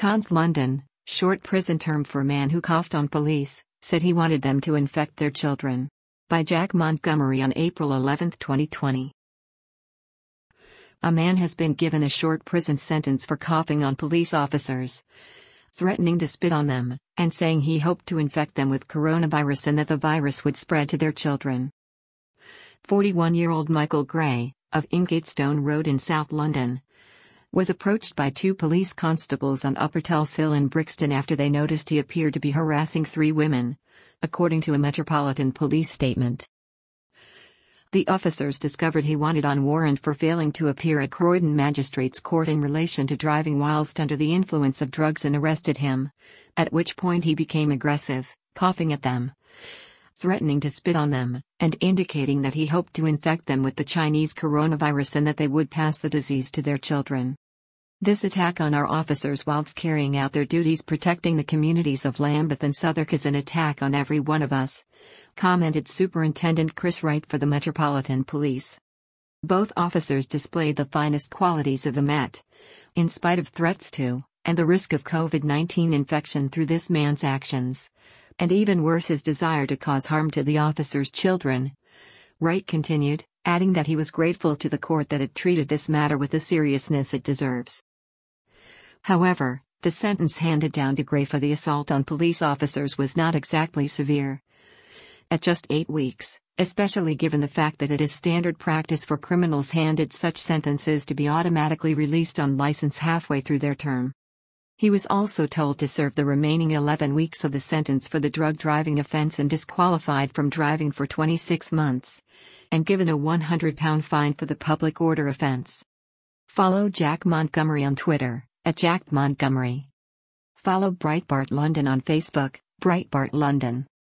Cons London, short prison term for man who coughed on police, said he wanted them to infect their children. By Jack Montgomery on April 11, 2020. A man has been given a short prison sentence for coughing on police officers, threatening to spit on them, and saying he hoped to infect them with coronavirus and that the virus would spread to their children. 41-year-old Michael Gray, of Ingatestone Road in South London, was approached by two police constables on Upper Tulse Hill in Brixton after they noticed he appeared to be harassing three women, according to a Metropolitan Police statement. The officers discovered he wanted on warrant for failing to appear at Croydon Magistrates Court in relation to driving whilst under the influence of drugs and arrested him, at which point he became aggressive, coughing at them, threatening to spit on them, and indicating that he hoped to infect them with the Chinese coronavirus and that they would pass the disease to their children. This attack on our officers whilst carrying out their duties protecting the communities of Lambeth and Southwark is an attack on every one of us, commented Superintendent Chris Wright for the Metropolitan Police. Both officers displayed the finest qualities of the Met, in spite of threats to, and the risk of COVID-19 infection through this man's actions, and even worse his desire to cause harm to the officers' children. Wright continued, adding that he was grateful to the court that it treated this matter with the seriousness it deserves. However, the sentence handed down to Gray for the assault on police officers was not exactly severe. At just 8 weeks, especially given the fact that it is standard practice for criminals handed such sentences to be automatically released on license halfway through their term. He was also told to serve the remaining 11 weeks of the sentence for the drug driving offense and disqualified from driving for 26 months, and given a £100 fine for the public order offense. Follow Jack Montgomery on Twitter, @JackMontgomery. Follow Breitbart London on Facebook, Breitbart London.